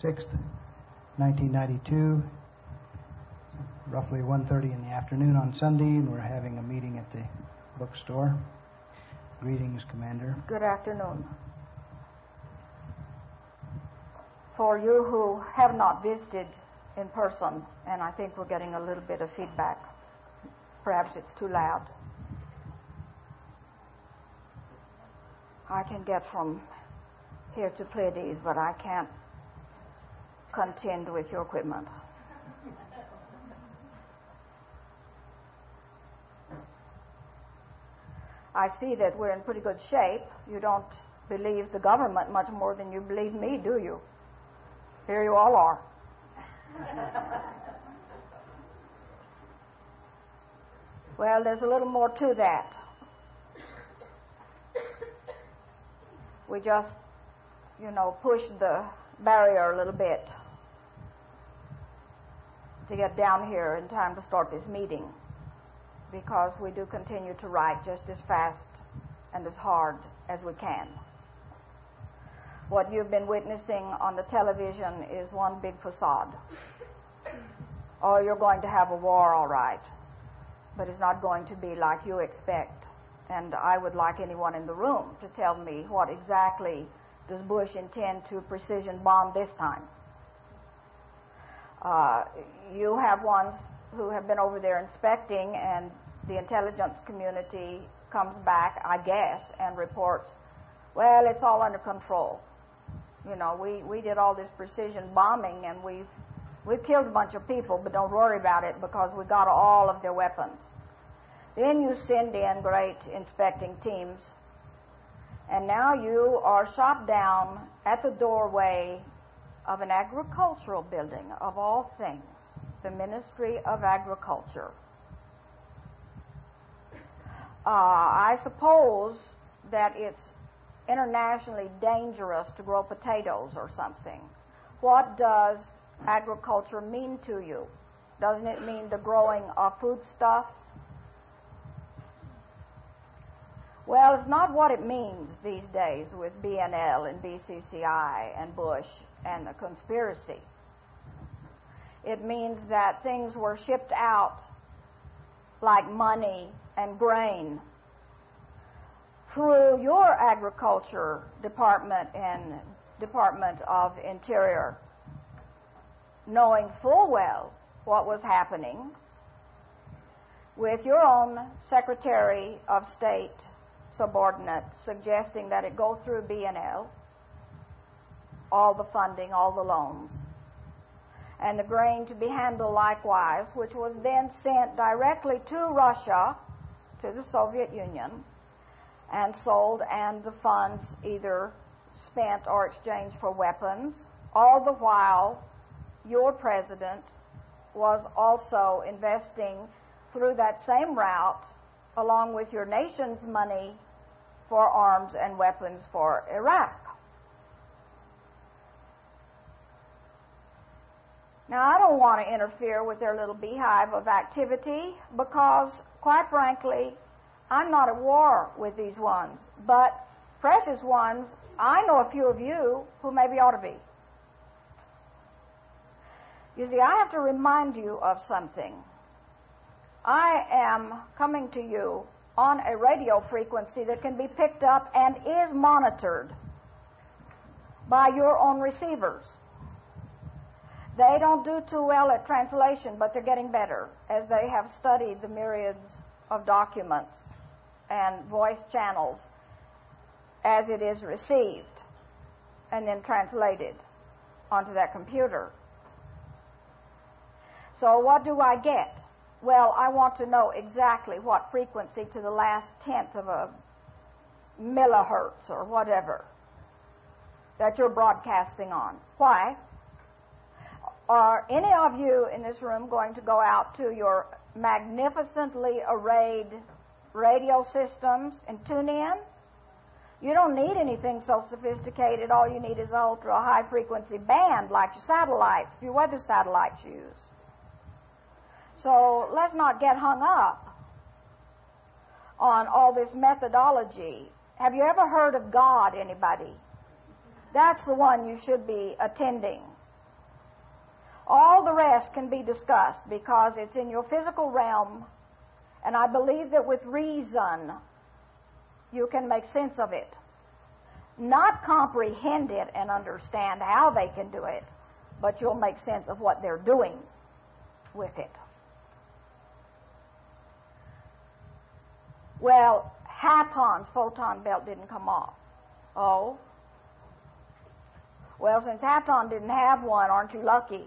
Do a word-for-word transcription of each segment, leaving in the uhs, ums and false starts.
sixth, nineteen ninety-two, roughly one thirty in the afternoon on Sunday, and we're having a meeting at the bookstore. Greetings, Commander. Good afternoon. For you who have not visited in person, and I think we're getting a little bit of feedback. Perhaps it's too loud. I can get from here to Pleiades, but I can't contend with your equipment. I see that we're in pretty good shape. You don't believe the government much more than you believe me, do you? Here you all are. Well, there's a little more to that. We just, you know, pushed the barrier a little bit to get down here in time to start this meeting, because we do continue to write just as fast and as hard as we can. What you've been witnessing on the television is one big facade. Oh, you're going to have a war, all right, but it's not going to be like you expect. And I would like anyone in the room to tell me what exactly does Bush intend to precision bomb this time. Uh, you have ones who have been over there inspecting, and the intelligence community comes back, I guess, and reports, well, it's all under control. You know, we, we did all this precision bombing, and we've, we've killed a bunch of people, but don't worry about it because we got all of their weapons. Then you send in great inspecting teams, and now you are shot down at the doorway of an agricultural building, of all things, the Ministry of Agriculture. Uh, I suppose that it's internationally dangerous to grow potatoes or something. What does agriculture mean to you? Doesn't it mean the growing of foodstuffs? Well, it's not what it means these days with B N L and B C C I and Bush and the conspiracy. It means that things were shipped out like money and grain through your agriculture department and Department of Interior, knowing full well what was happening, with your own Secretary of State subordinate suggesting that it go through B N L, all the funding, all the loans, and the grain to be handled likewise, which was then sent directly to Russia, to the Soviet Union, and sold, and the funds either spent or exchanged for weapons, all the while your president was also investing through that same route, along with your nation's money, for arms and weapons for Iraq. Now, I don't want to interfere with their little beehive of activity because, quite frankly, I'm not at war with these ones. But, precious ones, I know a few of you who maybe ought to be. You see, I have to remind you of something. I am coming to you on a radio frequency that can be picked up and is monitored by your own receivers. They don't do too well at translation, but they're getting better as they have studied the myriads of documents and voice channels as it is received and then translated onto that computer. So what do I get? Well, I want to know exactly what frequency to the last tenth of a millihertz or whatever that you're broadcasting on. Why? Are any of you in this room going to go out to your magnificently arrayed radio systems and tune in? You don't need anything so sophisticated. All you need is an ultra-high frequency band like your satellites, your weather satellites use. So let's not get hung up on all this methodology. Have you ever heard of God, anybody? That's the one you should be attending. All the rest can be discussed because it's in your physical realm, and I believe that with reason you can make sense of it. Not comprehend it and understand how they can do it, but you'll make sense of what they're doing with it. Well, Haton's photon belt didn't come off. Oh? Well, since Haton didn't have one, aren't you lucky?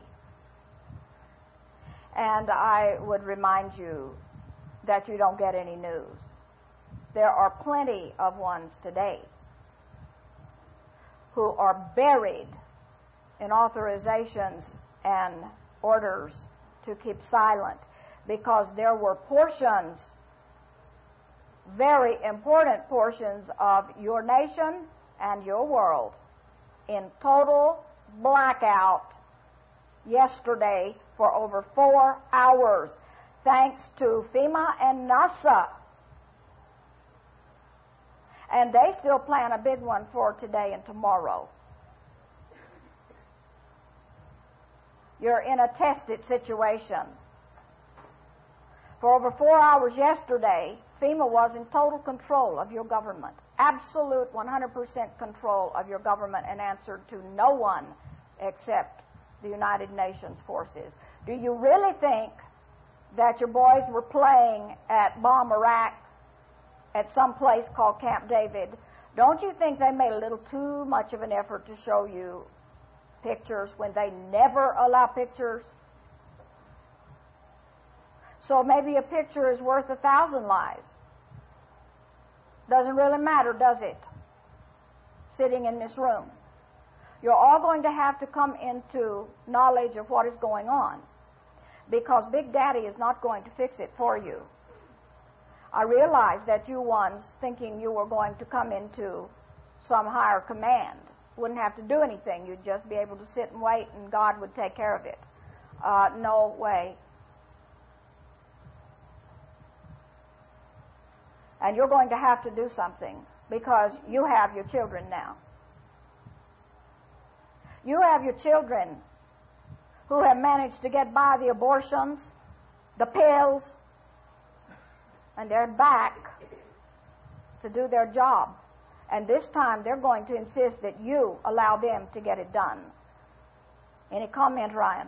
And I would remind you that you don't get any news. There are plenty of ones today who are buried in authorizations and orders to keep silent because there were portions, very important portions of your nation and your world in total blackout yesterday for over four hours, thanks to FEMA and NASA. And they still plan a big one for today and tomorrow. You're in a tested situation. For over four hours yesterday, FEMA was in total control of your government. Absolute one hundred percent control of your government and answered to no one except the United Nations forces. Do you really think that your boys were playing at Bomb Iraq at some place called Camp David? Don't you think they made a little too much of an effort to show you pictures when they never allow pictures? So maybe a picture is worth a thousand lies. Doesn't really matter, does it? Sitting in this room. You're all going to have to come into knowledge of what is going on, because Big Daddy is not going to fix it for you. I realize that you ones thinking you were going to come into some higher command wouldn't have to do anything. You'd just be able to sit and wait and God would take care of it. Uh, no way. And you're going to have to do something because you have your children now. You have your children who have managed to get by the abortions, the pills, and they're back to do their job. And this time they're going to insist that you allow them to get it done. Any comment, Ryan?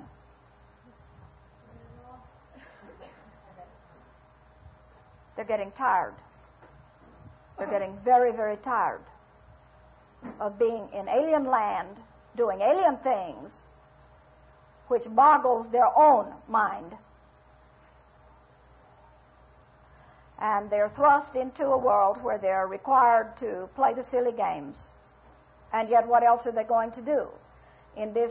They're getting tired. They're getting very, very tired of being in alien land, doing alien things, which boggles their own mind. And they're thrust into a world where they're required to play the silly games. And yet what else are they going to do? In this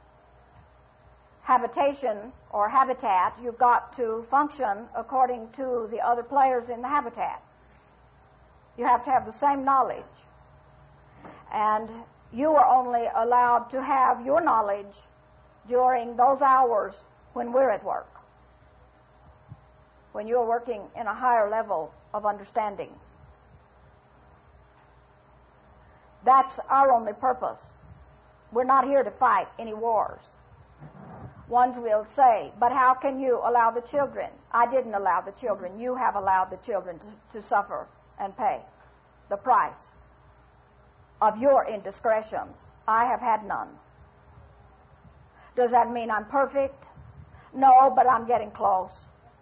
habitation or habitat, you've got to function according to the other players in the habitat. You have to have the same knowledge. And you are only allowed to have your knowledge during those hours when we're at work, when you're working in a higher level of understanding. That's our only purpose. We're not here to fight any wars. Ones will say, but how can you allow the children? I didn't allow the children. You have allowed the children to, to suffer and pay the price of your indiscretions. I have had none. Does that mean I'm perfect? No, but I'm getting close.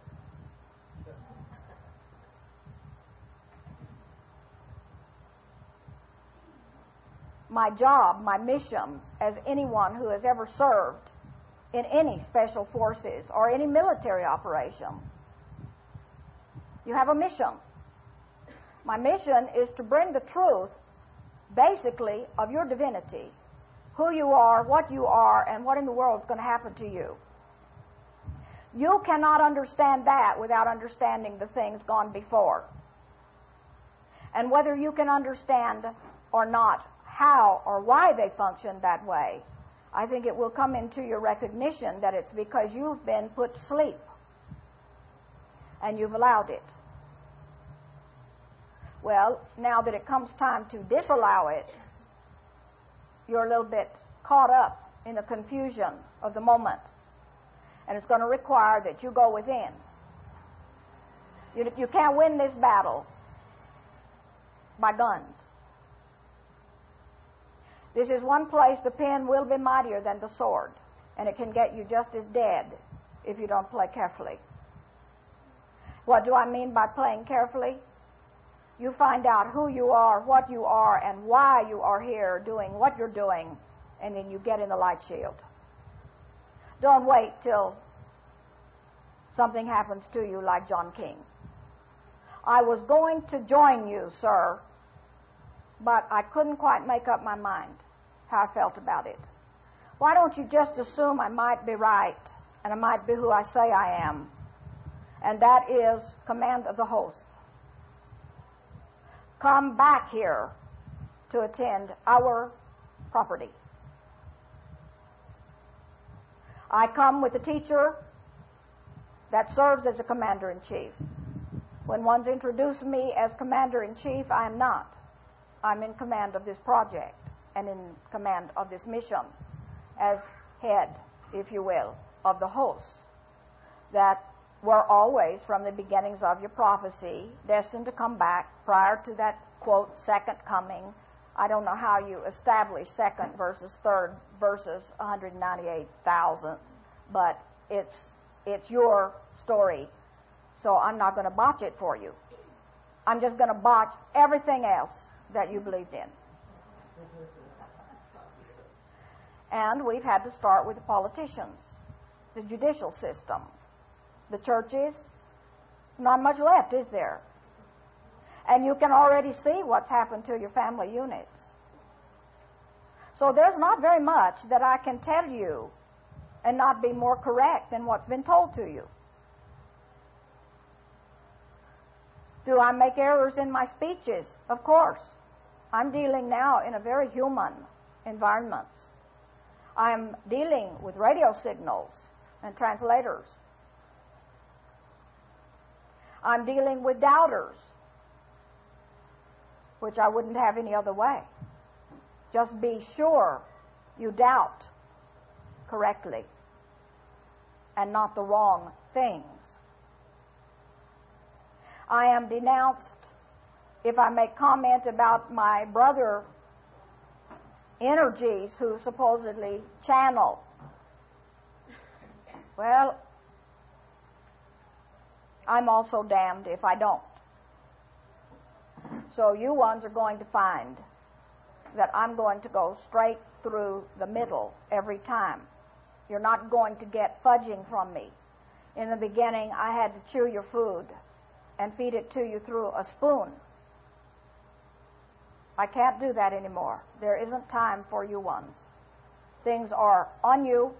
My job, my mission, as anyone who has ever served in any special forces or any military operation, you have a mission. My mission is to bring the truth, basically, of your divinity, who you are, what you are, and what in the world is going to happen to you. You cannot understand that without understanding the things gone before. And whether you can understand or not how or why they function that way, I think it will come into your recognition that it's because you've been put to sleep and you've allowed it. Well, now that it comes time to disallow it, you're a little bit caught up in the confusion of the moment. And it's going to require that you go within. You, you can't win this battle by guns. This is one place the pen will be mightier than the sword, and it can get you just as dead if you don't play carefully. What do I mean by playing carefully? You find out who you are, what you are, and why you are here doing what you're doing, and then you get in the light shield. Don't wait till something happens to you like John King. I was going to join you, sir, but I couldn't quite make up my mind how I felt about it. Why don't you just assume I might be right, and I might be who I say I am, and that is command of the host. Come back here to attend our property. I come with a teacher that serves as a commander-in-chief. When one's introduced me as commander-in-chief, I am not. I'm in command of this project and in command of this mission as head, if you will, of the hosts that were always, from the beginnings of your prophecy, destined to come back prior to that, quote, second coming. I don't know how you establish second versus third versus one hundred ninety-eight thousand, but it's it's your story, so I'm not going to botch it for you. I'm just going to botch everything else that you believed in. And we've had to start with the politicians, the judicial system, the churches. Not much left, is there? And you can already see what's happened to your family units. So there's not very much that I can tell you and not be more correct than what's been told to you. Do I make errors in my speeches? Of course. I'm dealing now in a very human environment. I'm dealing with radio signals and translators. I'm dealing with doubters, which I wouldn't have any other way. Just be sure you doubt correctly and not the wrong things. I am denounced if I make comment about my brother energies who supposedly channel. Well, I'm also damned if I don't. So you ones are going to find that I'm going to go straight through the middle every time. You're not going to get fudging from me. In the beginning, I had to chew your food and feed it to you through a spoon. I can't do that anymore. There isn't time for you ones. Things are on you.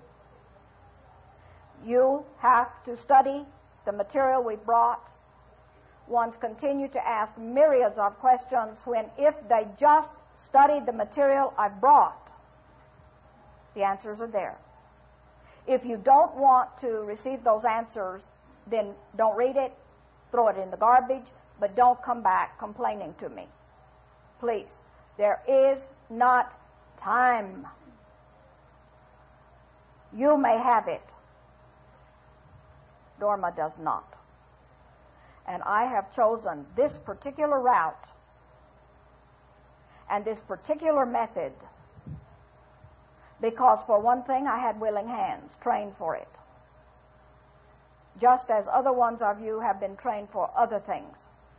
You have to study the material we brought. Ones continue to ask myriads of questions when, if they just studied the material I've brought, the answers are there. If you don't want to receive those answers, then don't read it, throw it in the garbage, but don't come back complaining to me. Please. There is not time. You may have it. Dorma does not. And I have chosen this particular route and this particular method because, for one thing, I had willing hands trained for it, just as other ones of you have been trained for other things.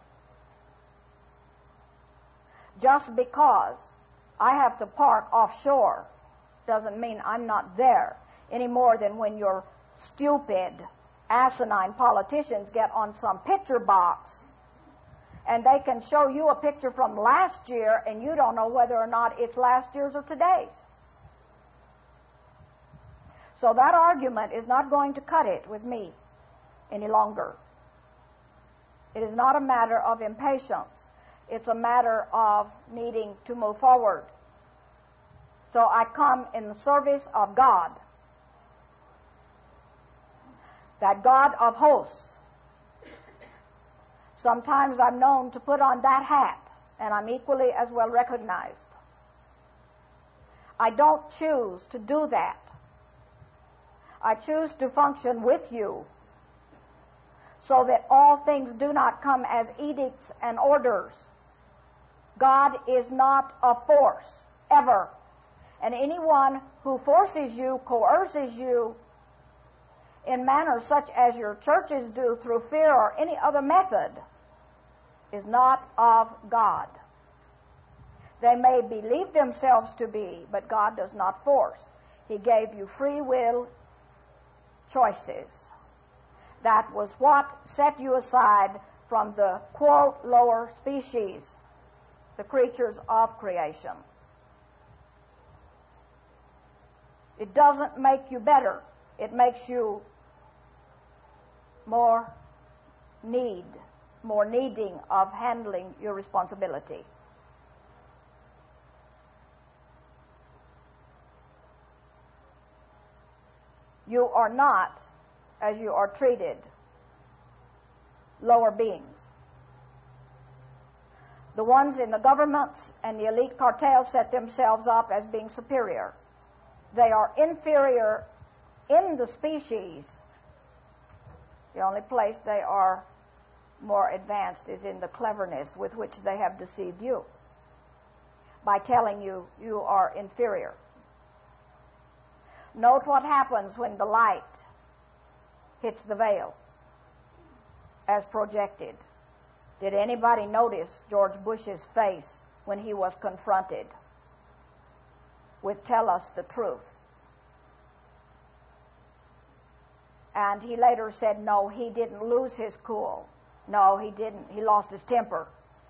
Just because I have to park offshore doesn't mean I'm not there any more than when your stupid, asinine politicians get on some picture box and they can show you a picture from last year and you don't know whether or not it's last year's or today's. So that argument is not going to cut it with me any longer. It is not a matter of impatience. It's a matter of needing to move forward. So I come in the service of God, that God of hosts. Sometimes I'm known to put on that hat, and I'm equally as well recognized. I don't choose to do that. I choose to function with you so that all things do not come as edicts and orders. God is not a force, ever. And anyone who forces you, coerces you, in manners such as your churches do through fear or any other method, is not of God. They may believe themselves to be, but God does not force. He gave you free will choices. That was what set you aside from the, quote, lower species, the creatures of creation. It doesn't make you better. It makes you more need, more needing of handling your responsibility. You are not, as you are treated, lower beings. The ones in the governments and the elite cartels set themselves up as being superior. They are inferior in the species. The only place they are more advanced is in the cleverness with which they have deceived you by telling you you are inferior. Note what happens when the light hits the veil as projected. Did anybody notice George Bush's face when he was confronted with "tell us the truth"? And he later said, no, he didn't lose his cool. No, he didn't. He lost his temper.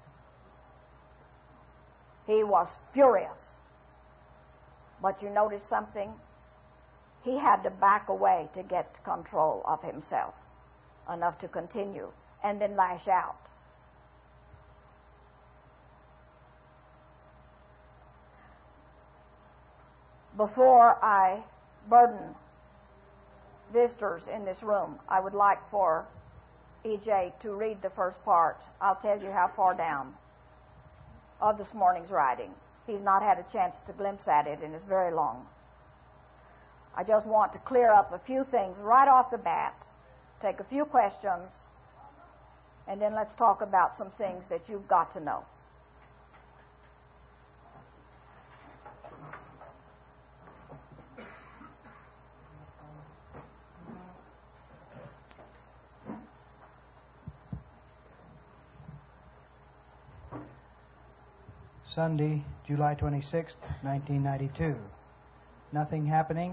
He was furious. But you notice something? He had to back away to get control of himself enough to continue and then lash out. Before I burden visitors in this room, I would like for E J to read the first part. I'll tell you how far down of this morning's writing. He's not had a chance to glimpse at it, and it's very long. I just want to clear up a few things right off the bat, take a few questions, and then let's talk about some things that you've got to know. Sunday, July twenty-sixth, nineteen ninety-two. Nothing happening?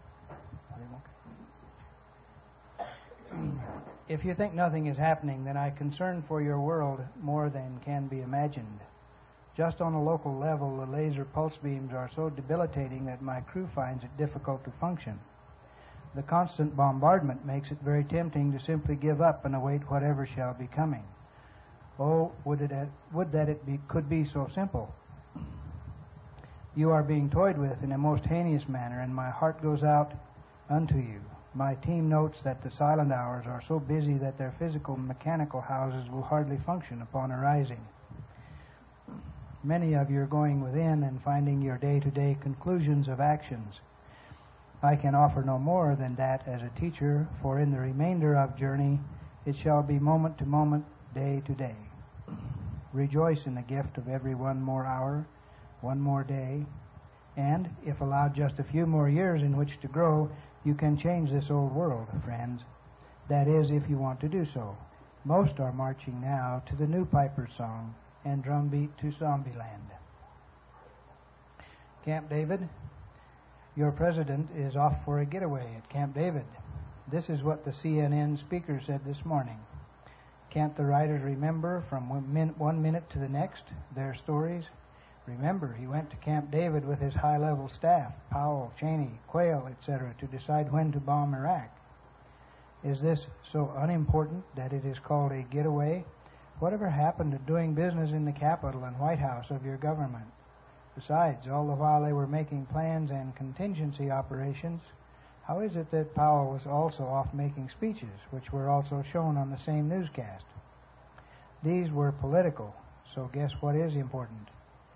If you think nothing is happening, then I concern for your world more than can be imagined. Just on a local level, the laser pulse beams are so debilitating that my crew finds it difficult to function. The constant bombardment makes it very tempting to simply give up and await whatever shall be coming. Oh, would it would that it be, could be so simple. You are being toyed with in a most heinous manner, and my heart goes out unto you. My team notes that the silent hours are so busy that their physical mechanical houses will hardly function upon arising. Many of you are going within and finding your day-to-day conclusions of actions. I can offer no more than that as a teacher, for in the remainder of journey it shall be moment to moment, day to day. Rejoice in the gift of every one more hour, one more day, and, if allowed just a few more years in which to grow, you can change this old world, friends. That is, if you want to do so. Most are marching now to the new Piper's song and drumbeat to Zombieland. Camp David, your president is off for a getaway at Camp David. This is what the C N N speaker said this morning. Can't the writers remember from one minute, one minute to the next their stories? Remember, he went to Camp David with his high-level staff, Powell, Cheney, Quayle, et cetera, to decide when to bomb Iraq. Is this so unimportant that it is called a getaway? Whatever happened to doing business in the Capitol and White House of your government? Besides, all the while they were making plans and contingency operations, how is it that Powell was also off making speeches, which were also shown on the same newscast? These were political, so guess what is important?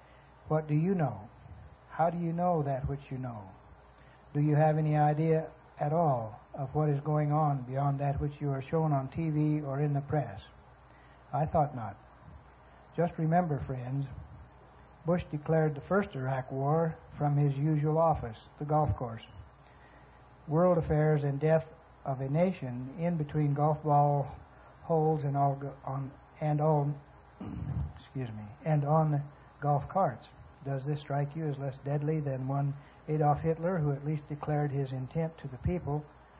What do you know? How do you know that which you know? Do you have any idea at all of what is going on beyond that which you are shown on T V or in the press? I thought not. Just remember, friends, Bush declared the first Iraq War from his usual office, the golf course. World affairs and death of a nation in between golf ball holes and all on and all excuse me and on golf carts. Does this strike you as less deadly than one Adolf Hitler, who at least declared his intent to the people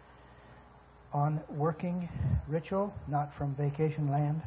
on working ritual, not from vacation land?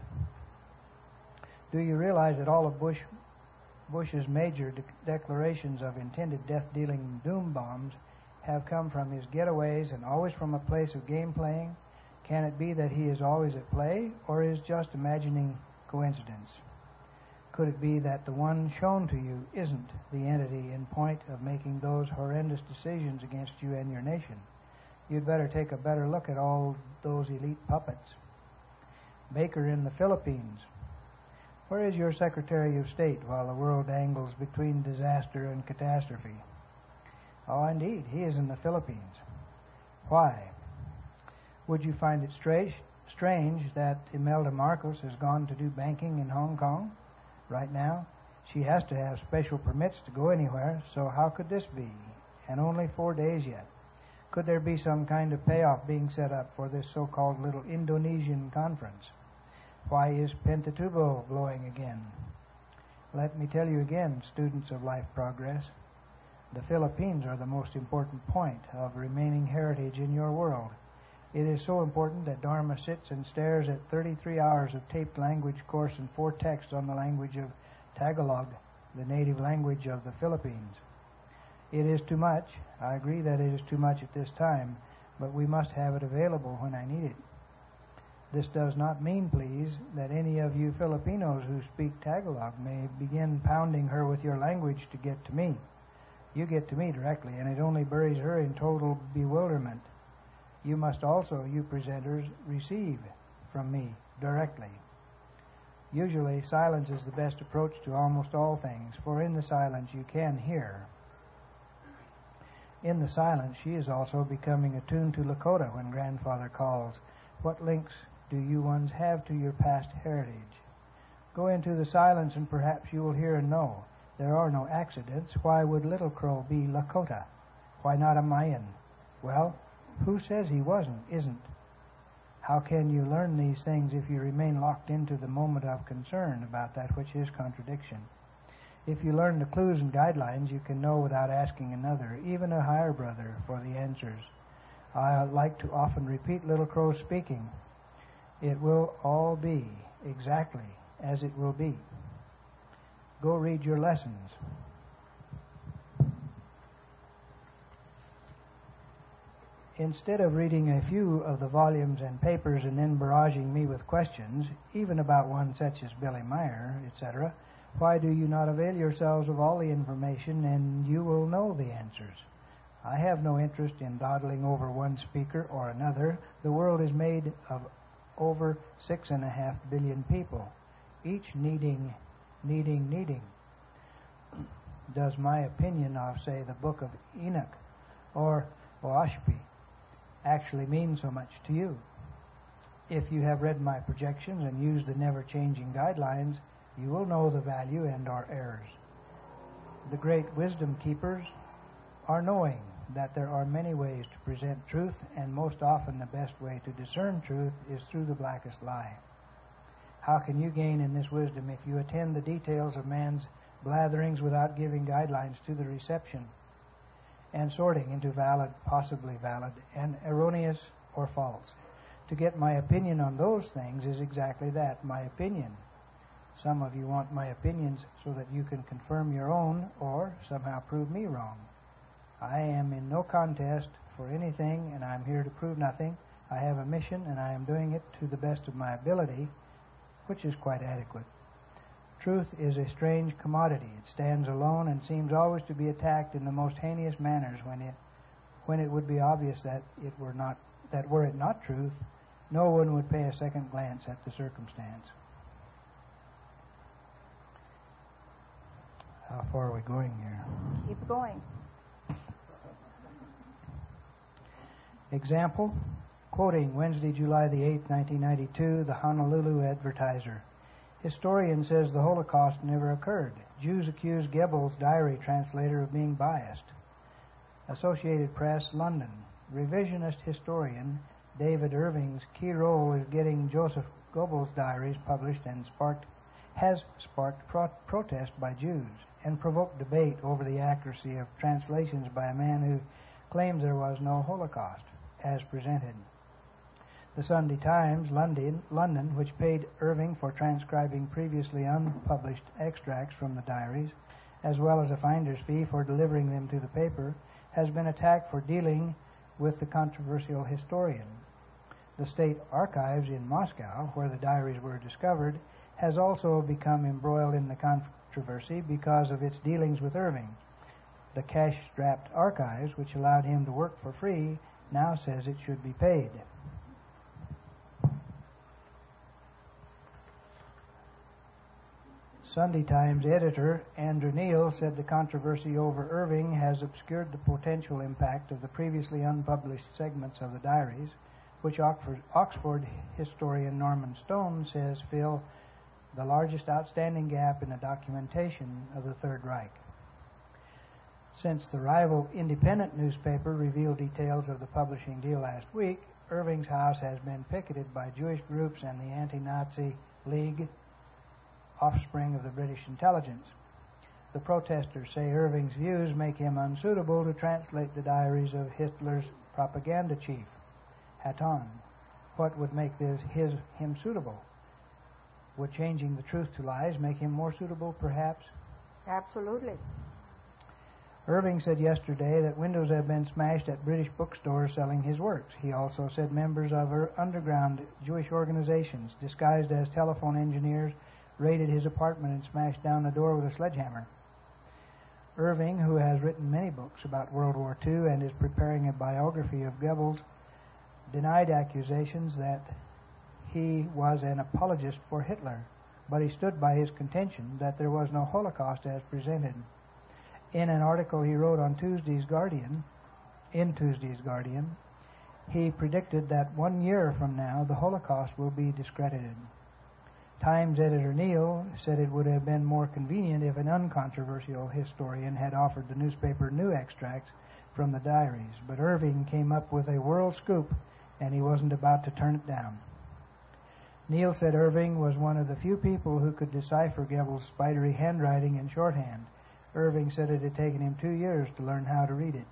Do you realize that all of Bush Bush's major de- declarations of intended death-dealing doom bombs have come from his getaways and always from a place of game playing? Can it be that he is always at play, or is just imagining coincidence? Could it be that the one shown to you isn't the entity in point of making those horrendous decisions against you and your nation? You'd better take a better look at all those elite puppets. Baker in the Philippines. Where is your Secretary of State while the world angles between disaster and catastrophe? Oh, indeed, he is in the Philippines. Why? Would you find it strange, strange that Imelda Marcos has gone to do banking in Hong Kong right now? She has to have special permits to go anywhere, so how could this be? And only four days yet. Could there be some kind of payoff being set up for this so-called little Indonesian conference? Why is Pinatubo blowing again? Let me tell you again, students of life progress, the Philippines are the most important point of remaining heritage in your world. It is so important that Dharma sits and stares at thirty-three hours of taped language course and four texts on the language of Tagalog, the native language of the Philippines. It is too much. I agree that it is too much at this time, but we must have it available when I need it. This does not mean, please, that any of you Filipinos who speak Tagalog may begin pounding her with your language to get to me. You get to me directly, and it only buries her in total bewilderment. You must also, you presenters, receive from me directly. Usually, silence is the best approach to almost all things, for in the silence you can hear. In the silence, she is also becoming attuned to Lakota when grandfather calls. What links do you ones have to your past heritage? Go into the silence and perhaps you will hear and know. There are no accidents. Why would Little Crow be Lakota? Why not a Mayan? Well, who says he wasn't, isn't? How can you learn these things if you remain locked into the moment of concern about that which is contradiction? If you learn the clues and guidelines, you can know without asking another, even a higher brother, for the answers. I like to often repeat Little Crow speaking. It will all be exactly as it will be. Go read your lessons. Instead of reading a few of the volumes and papers and then barraging me with questions, even about one such as Billy Meyer, et cetera, why do you not avail yourselves of all the information and you will know the answers? I have no interest in dawdling over one speaker or another. The world is made of over six and a half billion people, each needing, needing, needing. Does my opinion of, say, the Book of Enoch or Oahspe actually mean so much to you? If you have read my projections and used the never-changing guidelines, you will know the value and our errors. The great wisdom keepers are knowing that there are many ways to present truth, and most often the best way to discern truth is through the blackest lie. How can you gain in this wisdom if you attend the details of man's blatherings without giving guidelines to the reception and sorting into valid, possibly valid, and erroneous or false? To get my opinion on those things is exactly that, my opinion. Some of you want my opinions so that you can confirm your own or somehow prove me wrong. I am in no contest for anything, and I am here to prove nothing. I have a mission, and I am doing it to the best of my ability, which is quite adequate. Truth is a strange commodity. It stands alone and seems always to be attacked in the most heinous manners when it when it would be obvious that it were not that were it not truth, no one would pay a second glance at the circumstance. How far are we going here? Keep going. Example, quoting Wednesday, July the eighth, nineteen ninety-two, the Honolulu Advertiser. Historian says the Holocaust never occurred. Jews accuse Goebbels' diary translator of being biased. Associated Press, London. Revisionist historian David Irving's key role is getting Joseph Goebbels' diaries published and sparked, has sparked pro- protest by Jews and provoked debate over the accuracy of translations by a man who claims there was no Holocaust, as presented. The Sunday Times, London, London, which paid Irving for transcribing previously unpublished extracts from the diaries, as well as a finder's fee for delivering them to the paper, has been attacked for dealing with the controversial historian. The State Archives in Moscow, where the diaries were discovered, has also become embroiled in the controversy because of its dealings with Irving. The cash-strapped archives, which allowed him to work for free, now says it should be paid. Sunday Times editor Andrew Neil said the controversy over Irving has obscured the potential impact of the previously unpublished segments of the diaries, which Oxford, Oxford historian Norman Stone says fill the largest outstanding gap in the documentation of the Third Reich. Since the rival Independent newspaper revealed details of the publishing deal last week, Irving's house has been picketed by Jewish groups and the anti-Nazi League, offspring of the British intelligence. The protesters say Irving's views make him unsuitable to translate the diaries of Hitler's propaganda chief, Hatton. What would make this his him suitable? Would changing the truth to lies make him more suitable, perhaps? Absolutely. Irving said yesterday that windows have been smashed at British bookstores selling his works. He also said members of underground Jewish organizations, disguised as telephone engineers, raided his apartment and smashed down the door with a sledgehammer. Irving, who has written many books about World War Two and is preparing a biography of Goebbels, denied accusations that he was an apologist for Hitler, but he stood by his contention that there was no Holocaust as presented. In an article he wrote on Tuesday's Guardian, in Tuesday's Guardian, he predicted that one year from now the Holocaust will be discredited. Times editor Neil said it would have been more convenient if an uncontroversial historian had offered the newspaper new extracts from the diaries, but Irving came up with a world scoop and he wasn't about to turn it down. Neil said Irving was one of the few people who could decipher Goebbels' spidery handwriting in shorthand. Irving said it had taken him two years to learn how to read it.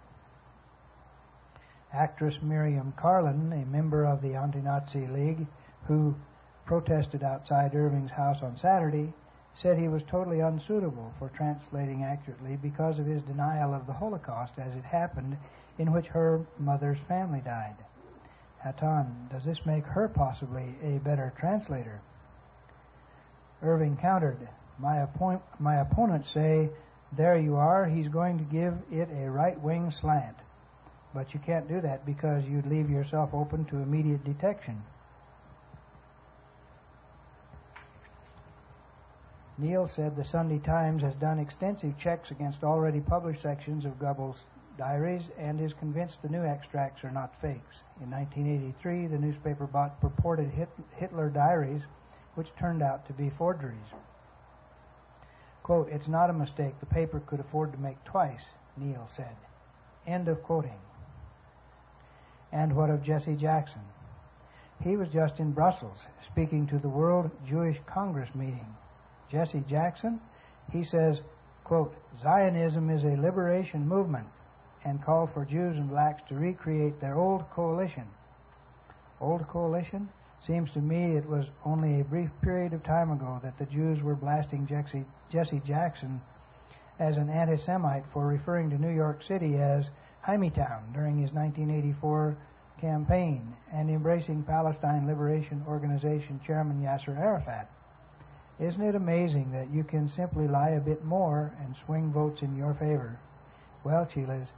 Actress Miriam Carlin, a member of the Anti-Nazi League, who protested outside Irving's house on Saturday, said he was totally unsuitable for translating accurately because of his denial of the Holocaust as it happened, in which her mother's family died. Hatton, does this make her possibly a better translator? Irving countered, my, oppo- my opponents say, there you are, he's going to give it a right-wing slant. But you can't do that because you'd leave yourself open to immediate detection. Neil said the Sunday Times has done extensive checks against already published sections of Goebbels' diaries and is convinced the new extracts are not fakes. In nineteen eighty-three, the newspaper bought purported Hitler diaries, which turned out to be forgeries. Quote, it's not a mistake the paper could afford to make twice, Neil said. End of quoting. And what of Jesse Jackson? He was just in Brussels speaking to the World Jewish Congress meeting. Jesse Jackson, he says, quote, Zionism is a liberation movement and called for Jews and blacks to recreate their old coalition. Old coalition? Seems to me it was only a brief period of time ago that the Jews were blasting Jesse, Jesse Jackson as an anti-Semite for referring to New York City as Hymietown during his nineteen eighty-four campaign and embracing Palestine Liberation Organization Chairman Yasser Arafat. Isn't it amazing that you can simply lie a bit more and swing votes in your favor? Well, Chiles,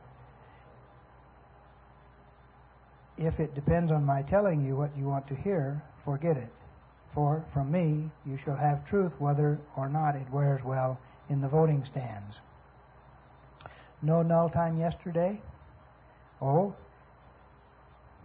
if it depends on my telling you what you want to hear, forget it. For from me you shall have truth whether or not it wears well in the voting stands. No null time yesterday? Oh,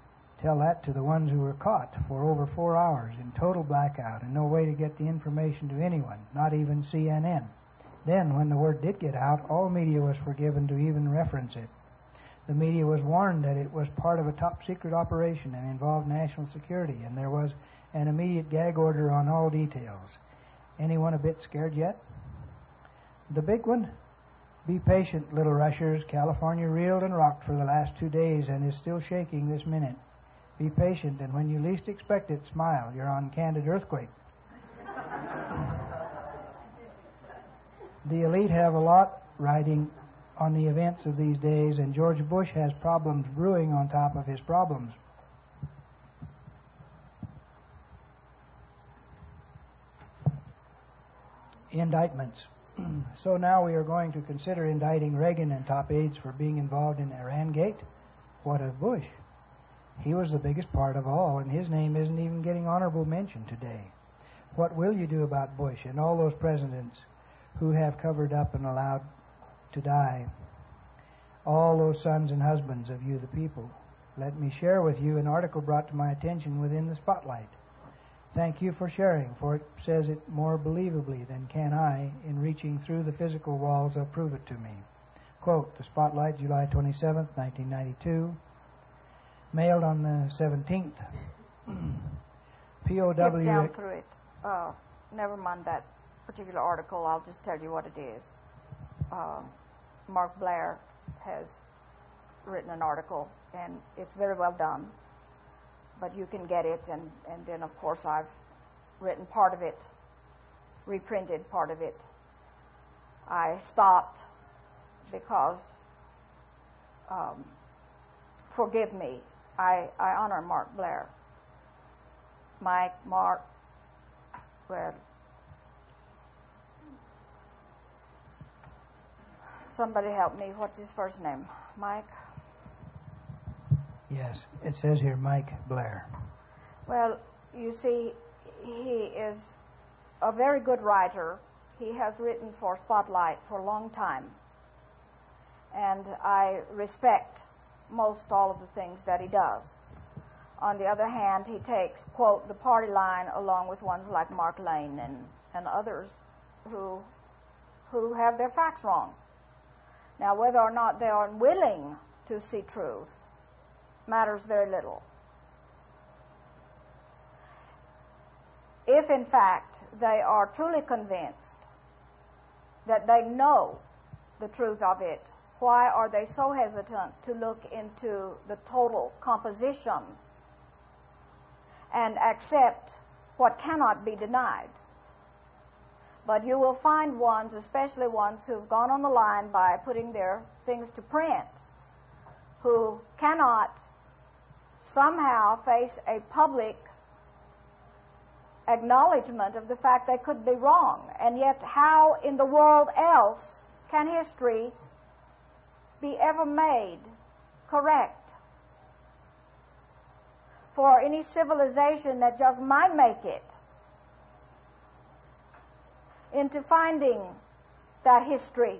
Tell that to the ones who were caught for over four hours in total blackout and no way to get the information to anyone, not even C N N. Then, when the word did get out, all media was forgiven to even reference it. The media was warned that it was part of a top-secret operation and involved national security, and there was an immediate gag order on all details. Anyone a bit scared yet? The big one? Be patient, little rushers. California reeled and rocked for the last two days and is still shaking this minute. Be patient, and when you least expect it, smile. You're on candid earthquake. The elite have a lot riding on the events of these days, and George Bush has problems brewing on top of his problems. Indictments. So now we are going to consider indicting Reagan and top aides for being involved in Irangate. What of Bush? He was the biggest part of all, and his name isn't even getting honorable mention today. What will you do about Bush and all those presidents who have covered up and allowed to die? All those sons and husbands of you, the people. Let me share with you an article brought to my attention within the Spotlight. Thank you for sharing, for it says it more believably than can I in reaching through the physical walls of Prove It to Me. Quote, the Spotlight, July twenty-seventh, nineteen ninety-two, mailed on the seventeenth. P O W... Skip down through it. Uh, never mind that particular article. I'll just tell you what it is. Uh, Mark Blair has written an article, and it's very well done. But you can get it, and, and then, of course, I've written part of it, reprinted part of it. I stopped because, um, forgive me, I, I honor Mark Blair. Mike, Mark, well, somebody help me. What's his first name? Mike? Yes, it says here Mike Blair. Well, you see, he is a very good writer. He has written for Spotlight for a long time. And I respect most all of the things that he does. On the other hand, he takes, quote, the party line along with ones like Mark Lane and, and others who, who have their facts wrong. Now, whether or not they are willing to see truth matters very little. If, in fact, they are truly convinced that they know the truth of it, why are they so hesitant to look into the total composition and accept what cannot be denied? But you will find ones, especially ones who've gone on the line by putting their things to print, who cannot somehow face a public acknowledgement of the fact they could be wrong. And yet, how in the world else can history be ever made correct? For any civilization that just might make it into finding that history,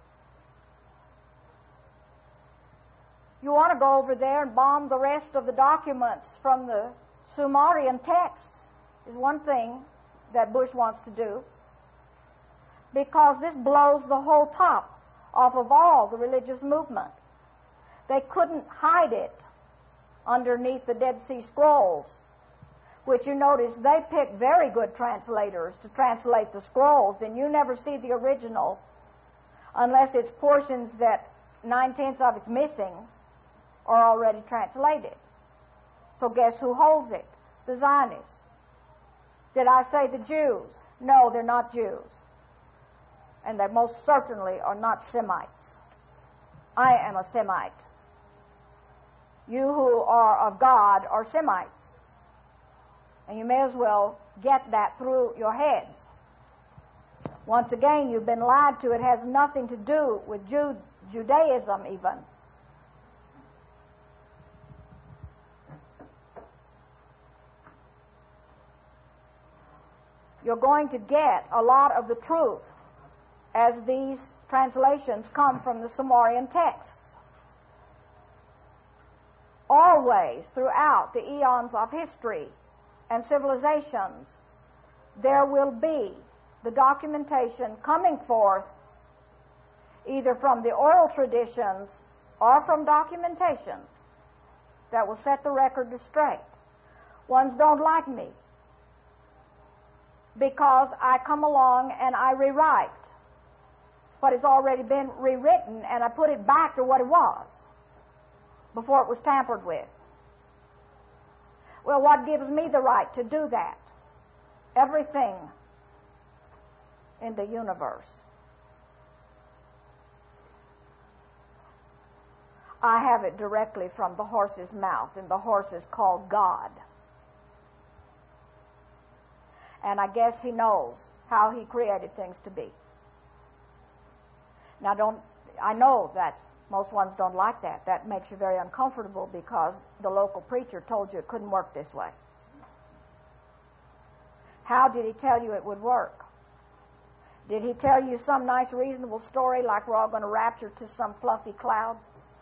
you want to go over there and bomb the rest of the documents from the Sumerian text is one thing that Bush wants to do, because this blows the whole top off of all the religious movement. They couldn't hide it underneath the Dead Sea Scrolls, which you notice they pick very good translators to translate the scrolls, and you never see the original unless it's portions that nine-tenths of it's missing are already translated. So guess who holds it? The Zionists. Did I say the Jews? No, they're not Jews. And they most certainly are not Semites. I am a Semite. You who are of God are Semites. And you may as well get that through your heads. Once again, you've been lied to. It has nothing to do with Jude, Judaism even. You're going to get a lot of the truth as these translations come from the Sumerian texts. always, throughout the eons of history and civilizations, there will be the documentation coming forth either from the oral traditions or from documentation that will set the record straight. Ones don't like me because I come along and I rewrite what has already been rewritten and I put it back to what it was before it was tampered with. Well, what gives me the right to do that? Everything in the universe. I have it directly from the horse's mouth, and the horse is called God. And I guess he knows how he created things to be. Now, don't I know that most ones don't like that. That makes you very uncomfortable because the local preacher told you it couldn't work this way. How did he tell you it would work? Did he tell you some nice, reasonable story like we're all going to rapture to some fluffy cloud?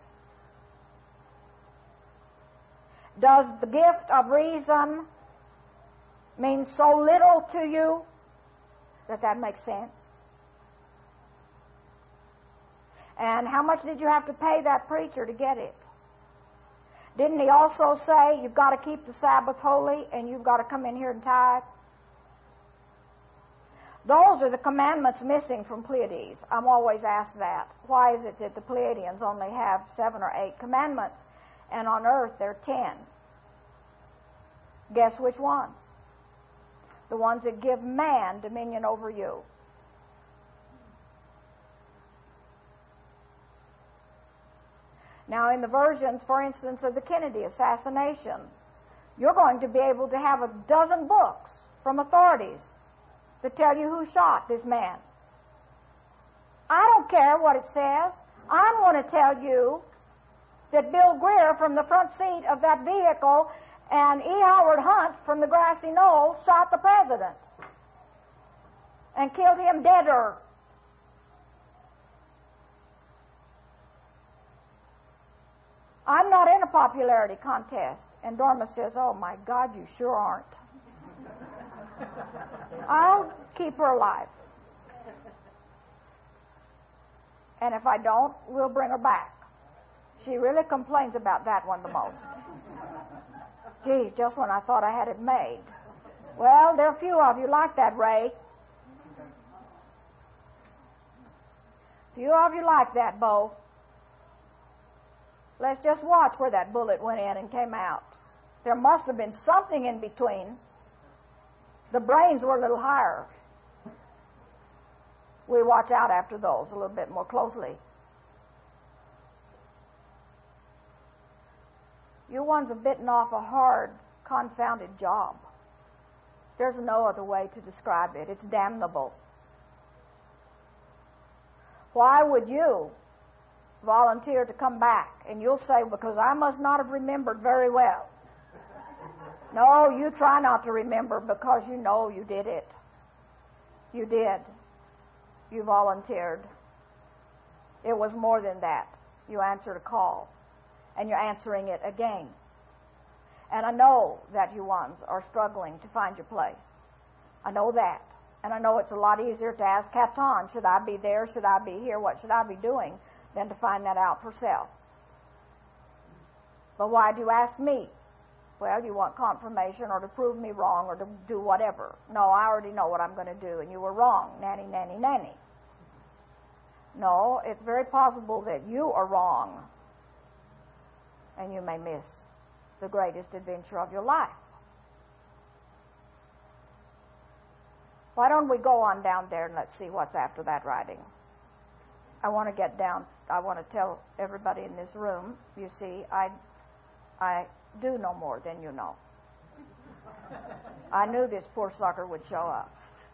Does the gift of reason mean so little to you that that makes sense? And how much did you have to pay that preacher to get it? Didn't he also say you've got to keep the Sabbath holy and you've got to come in here and tithe? Those are the commandments missing from Pleiades. I'm always asked that. Why is it that the Pleiadians only have seven or eight commandments and on earth there are ten? Guess which ones? The ones that give man dominion over you. Now, in the versions, for instance, of the Kennedy assassination, you're going to be able to have a dozen books from authorities that tell you who shot this man. I don't care what it says. I'm going to tell you that Bill Greer from the front seat of that vehicle and E. Howard Hunt from the grassy knoll shot the president and killed him deader. I'm not in a popularity contest. And Dorma says, oh my God, you sure aren't. I'll keep her alive. And if I don't, we'll bring her back. She really complains about that one the most. Geez, just when I thought I had it made. Well, there are a few of you like that, Ray. Few of you like that, Bo. Let's just watch where that bullet went in and came out. There must have been something in between. The brains were a little higher. We watch out after those a little bit more closely. You ones have bitten off a hard, confounded job. There's no other way to describe it. It's damnable. Why would you volunteer to come back? And you'll say, because I must not have remembered very well. No, you try not to remember because you know you did it. You did. You volunteered. It was more than that. You answered a call. And you're answering it again. And I know that you ones are struggling to find your place. I know that. And I know it's a lot easier to ask Catan, should I be there, should I be here, what should I be doing, than to find that out for self. But why do you ask me? Well, you want confirmation or to prove me wrong or to do whatever. No, I already know what I'm going to do, and you were wrong. Nanny, nanny, nanny. No, it's very possible that you are wrong, and you may miss the greatest adventure of your life. Why don't we go on down there and let's see what's after that writing? I want to get down. I want to tell everybody in this room, you see, I, I do know more than you know. I knew this poor sucker would show up.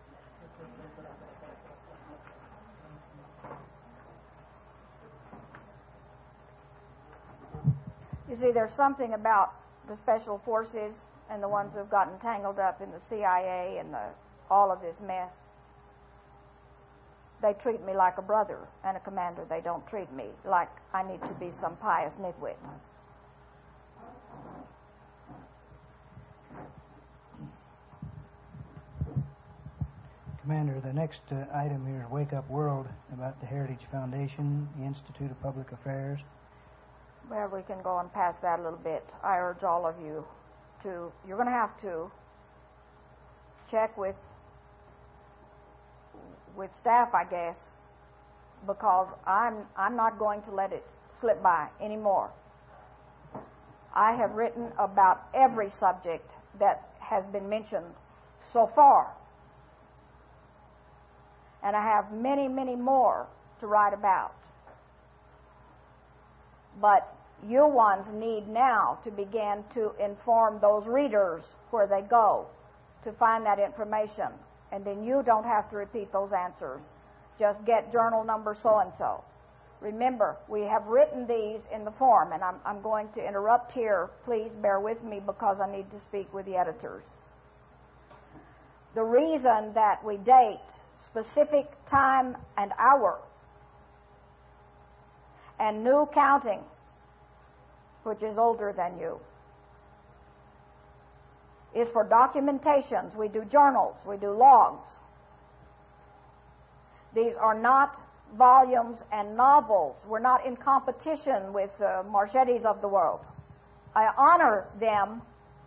You see, there's something about the special forces and the ones who've gotten tangled up in the C I A and the, all of this mess. They treat me like a brother and a commander. They don't treat me like I need to be some pious nitwit. Commander, the next uh, item here is Wake Up World, about the Heritage Foundation, the Institute of Public Affairs. Well, we can go on past that a little bit. I urge all of you to, you're going to have to check with with staff, I guess, because I'm I'm not going to let it slip by anymore. I have written about every subject that has been mentioned so far. And I have many, many more to write about. But you ones need now to begin to inform those readers where they go to find that information. And then you don't have to repeat those answers. Just get journal number so-and-so. Remember, we have written these in the form, and I'm, I'm going to interrupt here. Please bear with me because I need to speak with the editors. The reason that we date specific time and hour and new counting, which is older than you, is for documentations. We do journals, we do logs. These are not volumes and novels. We're not in competition with the Marchettis of the world. I honor them,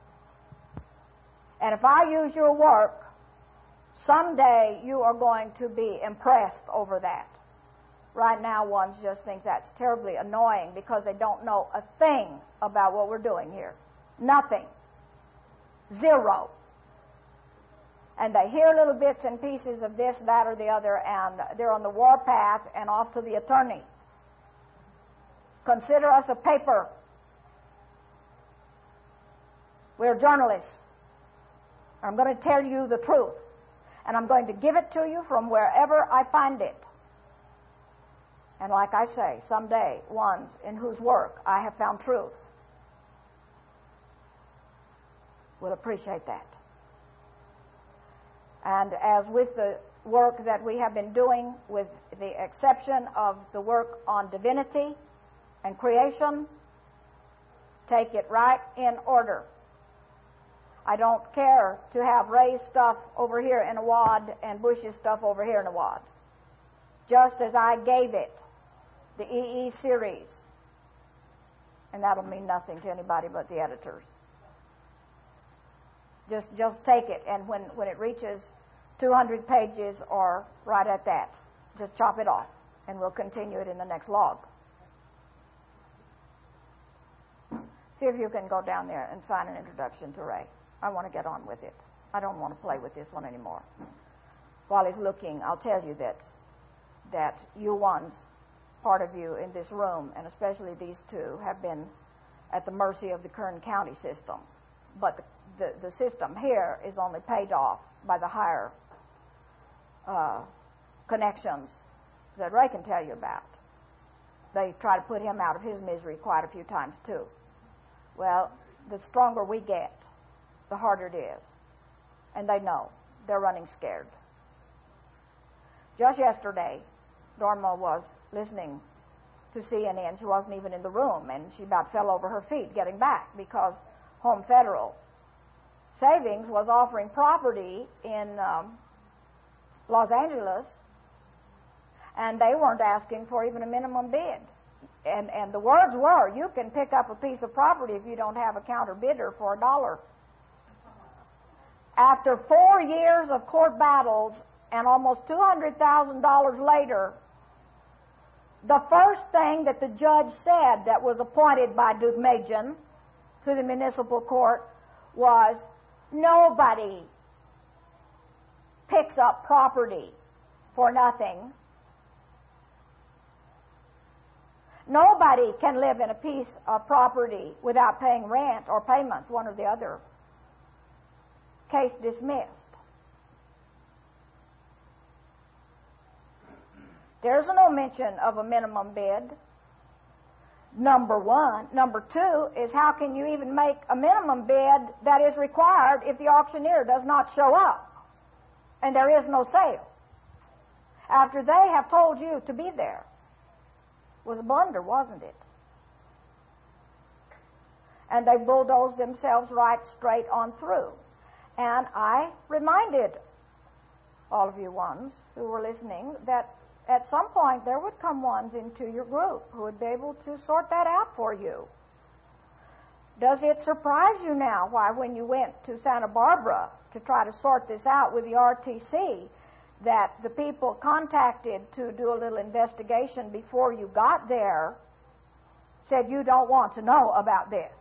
and if I use your work, someday you are going to be impressed over that. Right now, ones just think that's terribly annoying because they don't know a thing about what we're doing here. Nothing. Zero. And they hear little bits and pieces of this, that, or the other, and they're on the warpath and off to the attorney. Consider us a paper. We're journalists. I'm going to tell you the truth, and I'm going to give it to you from wherever I find it. And like I say, someday, ones in whose work I have found truth will appreciate that. And as with the work that we have been doing, with the exception of the work on divinity and creation, take it right in order. I don't care to have Ray's stuff over here in a wad and Bush's stuff over here in a wad. Just as I gave it the E E series. And that'll mean nothing to anybody but the editors. Just just take it, and when, when it reaches two hundred pages or right at that, just chop it off, and we'll continue it in the next log. See if you can go down there and find an introduction to Ray. I want to get on with it. I don't want to play with this one anymore. While he's looking, I'll tell you that that you ones, part of you in this room, and especially these two, have been at the mercy of the Kern County system. But the The, the system here is only paid off by the higher uh, connections that Ray can tell you about. They try to put him out of his misery quite a few times, too. Well, the stronger we get, the harder it is. And they know. They're running scared. Just yesterday, Norma was listening to C N N. She wasn't even in the room, and she about fell over her feet getting back because Home Federal Savings was offering property in um, Los Angeles, and they weren't asking for even a minimum bid. And and the words were, you can pick up a piece of property if you don't have a counter bidder for a dollar. After four years of court battles and almost two hundred thousand dollars later, the first thing that the judge said that was appointed by Deukmejian to the municipal court was, nobody picks up property for nothing. Nobody can live in a piece of property without paying rent or payments, one or the other. Case dismissed. There's no mention of a minimum bid. Number one. Number two is, how can you even make a minimum bid that is required if the auctioneer does not show up and there is no sale? After they have told you to be there. It was a blunder, wasn't it? And they bulldozed themselves right straight on through. And I reminded all of you ones who were listening, that at some point there would come ones into your group who would be able to sort that out for you. Does it surprise you now why when you went to Santa Barbara to try to sort this out with the R T C, that the people contacted to do a little investigation before you got there said you don't want to know about this?